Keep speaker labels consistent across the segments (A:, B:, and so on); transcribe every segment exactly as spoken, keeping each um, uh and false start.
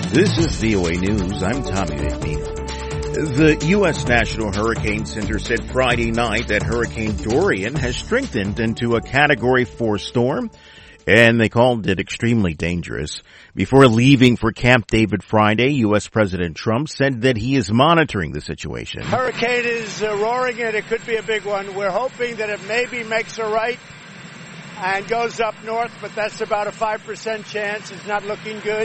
A: This is V O A News. I'm Tommy McNeil. The U S National Hurricane Center said Friday night that Hurricane Dorian has strengthened into a Category four storm, and they called it extremely dangerous. Before leaving for Camp David Friday, U S President Trump said that he is monitoring the situation.
B: Hurricane is uh, roaring, and it could be a big one. We're hoping that it maybe makes a right and goes up north, but that's about a five percent chance. It's not looking good.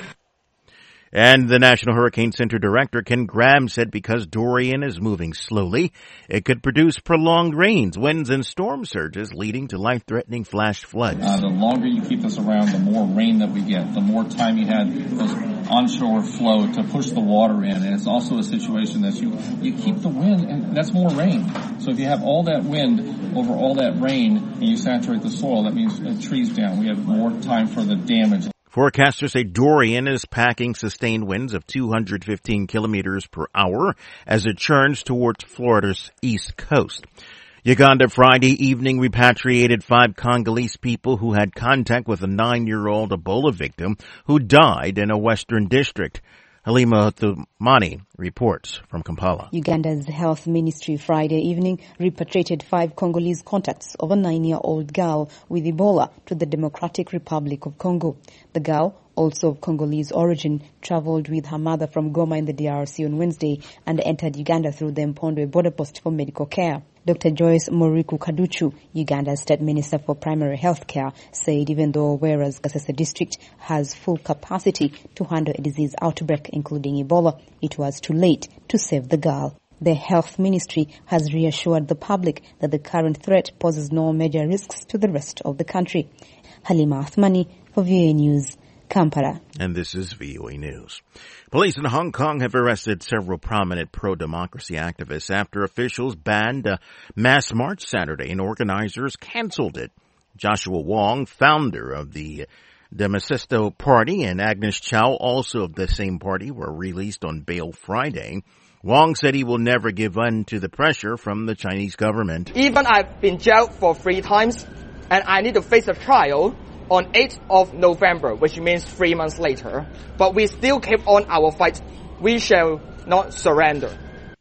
A: And the National Hurricane Center director, Ken Graham, said because Dorian is moving slowly, it could produce prolonged rains, winds, and storm surges, leading to life-threatening flash floods.
C: Uh, the longer you keep this around, the more rain that we get, the more time you had those onshore flow to push the water in. And it's also a situation that you, you keep the wind, and that's more rain. So if you have all that wind over all that rain, and you saturate the soil, that means uh, trees down. We have more time for the damage.
A: Forecasters say Dorian is packing sustained winds of two hundred fifteen kilometers per hour as it churns towards Florida's east coast. Uganda Friday evening repatriated five Congolese people who had contact with a nine-year-old Ebola victim who died in a western district. Halima Thumani reports from Kampala.
D: Uganda's health ministry Friday evening repatriated five Congolese contacts of a nine-year-old girl with Ebola to the Democratic Republic of Congo. The girl, also of Congolese origin, traveled with her mother from Goma in the D R C on Wednesday and entered Uganda through the Mpondwe border post for medical care. Doctor Joyce Moriku Kaduchu, Uganda's State Minister for Primary Health Care, said even though whereas Kasese district has full capacity to handle a disease outbreak, including Ebola, it was too late to save the girl. The health ministry has reassured the public that the current threat poses no major risks to the rest of the country. Halima Athmani for V O A News, Kampala.
A: And this is V O A News. Police in Hong Kong have arrested several prominent pro-democracy activists after officials banned a mass march Saturday and organizers canceled it. Joshua Wong, founder of the Demosisto Party, and Agnes Chow, also of the same party, were released on bail Friday. Wong said he will never give in to the pressure from the Chinese government.
E: Even I've been jailed for three times, and I need to face a trial on eighth of November, which means three months later. But we still keep on our fight. We shall not surrender.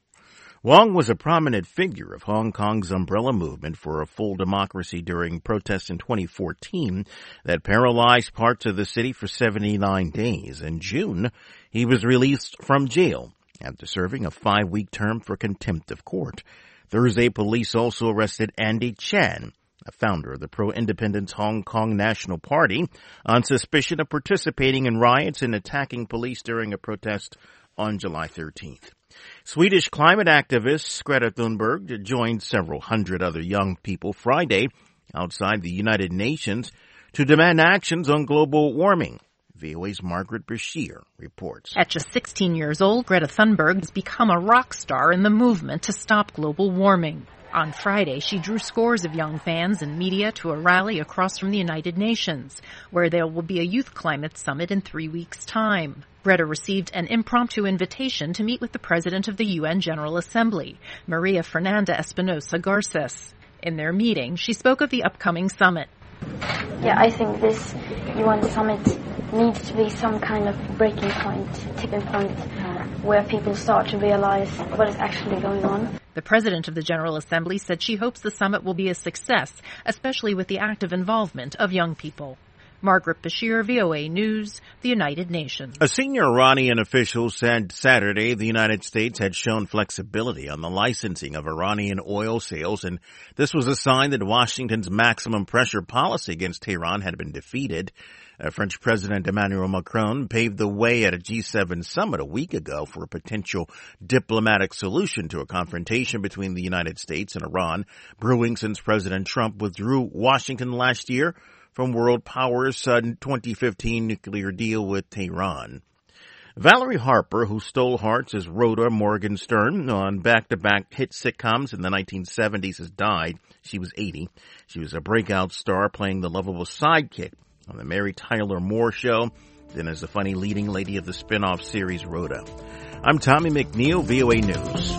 A: Wong was a prominent figure of Hong Kong's umbrella movement for a full democracy during protests in twenty fourteen that paralyzed parts of the city for seventy-nine days. In June, he was released from jail after serving a five-week term for contempt of court. Thursday, police also arrested Andy Chan, a founder of the pro-independence Hong Kong National Party, on suspicion of participating in riots and attacking police during a protest on July thirteenth. Swedish climate activist Greta Thunberg joined several hundred other young people Friday outside the United Nations to demand actions on global warming. V O A's Margaret Bashir reports.
F: At just sixteen years old, Greta Thunberg has become a rock star in the movement to stop global warming. On Friday, she drew scores of young fans and media to a rally across from the United Nations, where there will be a youth climate summit in three weeks' time. Greta received an impromptu invitation to meet with the president of the U N General Assembly, Maria Fernanda Espinosa Garces. In their meeting, she spoke of the upcoming summit.
G: Yeah, I think this U N summit needs to be some kind of breaking point, tipping point, where people start to realize what is actually going on.
F: The president of the General Assembly said she hopes the summit will be a success, especially with the active involvement of young people. Margaret Bashir, V O A News, the United Nations.
A: A senior Iranian official said Saturday the United States had shown flexibility on the licensing of Iranian oil sales, and this was a sign that Washington's maximum pressure policy against Tehran had been defeated. Uh, French President Emmanuel Macron paved the way at a G seven summit a week ago for a potential diplomatic solution to a confrontation between the United States and Iran, brewing since President Trump withdrew Washington last year from world powers' sudden twenty fifteen nuclear deal with Tehran. Valerie Harper, who stole hearts as Rhoda Morgenstern on back-to-back hit sitcoms in the nineteen seventies, has died. She was eighty. She was a breakout star playing the lovable sidekick on the Mary Tyler Moore Show, then as the funny leading lady of the spin-off series Rhoda. I'm Tommy McNeil, V O A News.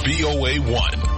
H: V O A one.